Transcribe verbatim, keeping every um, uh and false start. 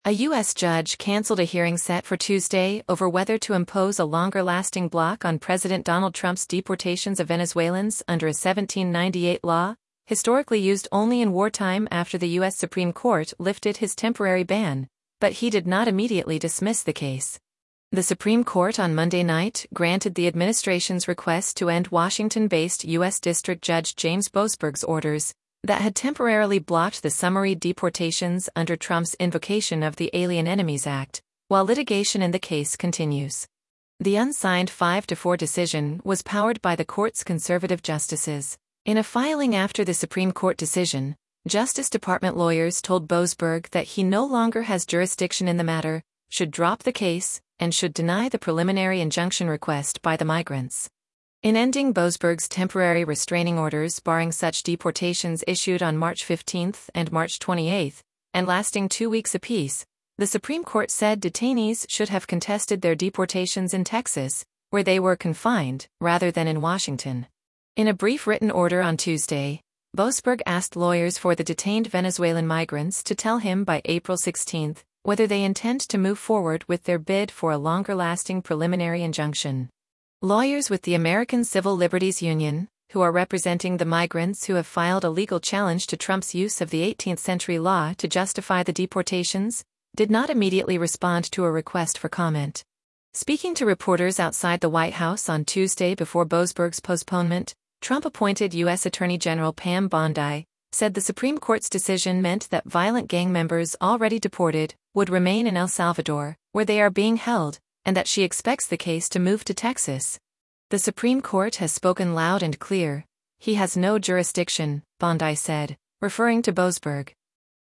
A U S judge canceled a hearing set for Tuesday over whether to impose a longer-lasting block on President Donald Trump's deportations of Venezuelans under a seventeen ninety-eight law, historically used only in wartime after the U S Supreme Court lifted his temporary ban, but he did not immediately dismiss the case. The Supreme Court on Monday night granted the administration's request to end Washington-based U S District Judge James Boasberg's orders that had temporarily blocked the summary deportations under Trump's invocation of the Alien Enemies Act, while litigation in the case continues. The unsigned five to four decision was powered by the court's conservative justices. In a filing after the Supreme Court decision, Justice Department lawyers told Boasberg that he no longer has jurisdiction in the matter, should drop the case, and should deny the preliminary injunction request by the migrants. In ending Boasberg's temporary restraining orders barring such deportations issued on March fifteenth and March twenty-eighth, and lasting two weeks apiece, the Supreme Court said detainees should have contested their deportations in Texas, where they were confined, rather than in Washington. In a brief written order on Tuesday, Boasberg asked lawyers for the detained Venezuelan migrants to tell him by April sixteenth whether they intend to move forward with their bid for a longer-lasting preliminary injunction. Lawyers with the American Civil Liberties Union, who are representing the migrants who have filed a legal challenge to Trump's use of the eighteenth century law to justify the deportations, did not immediately respond to a request for comment. Speaking to reporters outside the White House on Tuesday before Boasberg's postponement, Trump-appointed U S Attorney General Pam Bondi said the Supreme Court's decision meant that violent gang members already deported would remain in El Salvador, where they are being held, and that she expects the case to move to Texas. The Supreme Court has spoken loud and clear. He has no jurisdiction, Bondi said, referring to Boasberg.